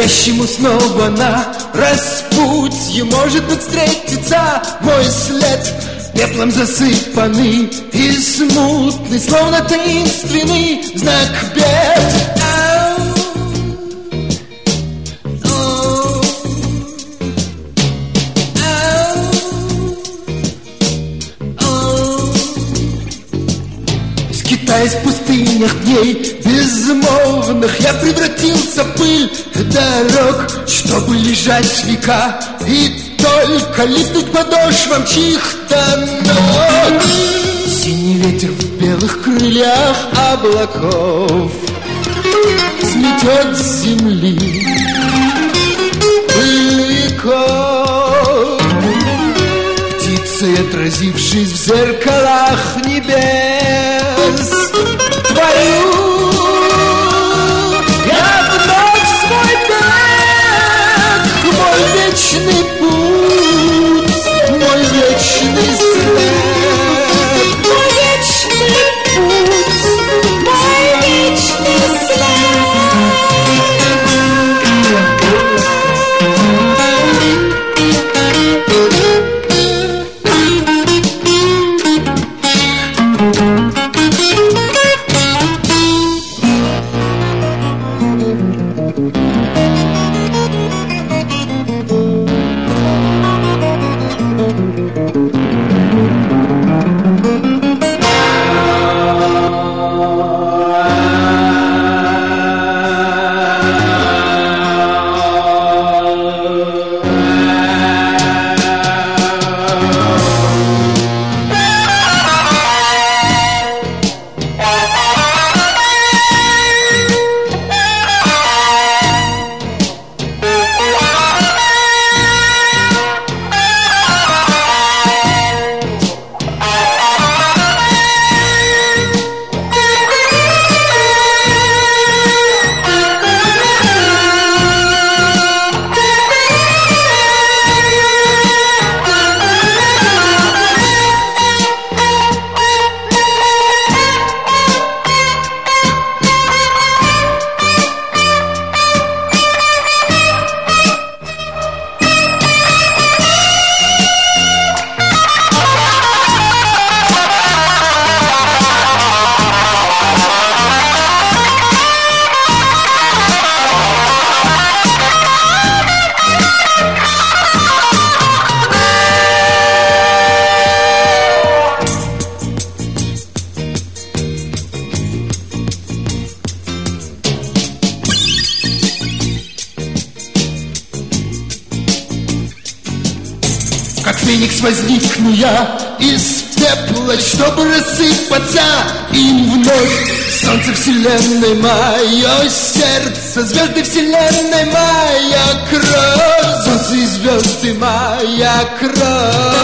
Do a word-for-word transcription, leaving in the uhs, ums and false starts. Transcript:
Спящему снова на распутье может быть встретиться мой след, пеплом засыпанный и смутный, словно таинственный знак бед. Скитаясь в пустынях дней безмолвных, я превратился в пыль дорог, чтобы лежать века и только липнуть подошвам чьих-то ног. Синий ветер в белых крыльях облаков сметет с земли пыльный ком. Птицей, отразившись в зеркалах небес, твою я вновь свой бег, мой вечный путь, мой вечный след, мой вечный путь, мой вечный след. Феникс возникну я из пепла, чтобы рассыпаться им вновь. Солнце вселенной, мое сердце, звезды вселенной, моя кровь. Солнце и звезды, моя кровь.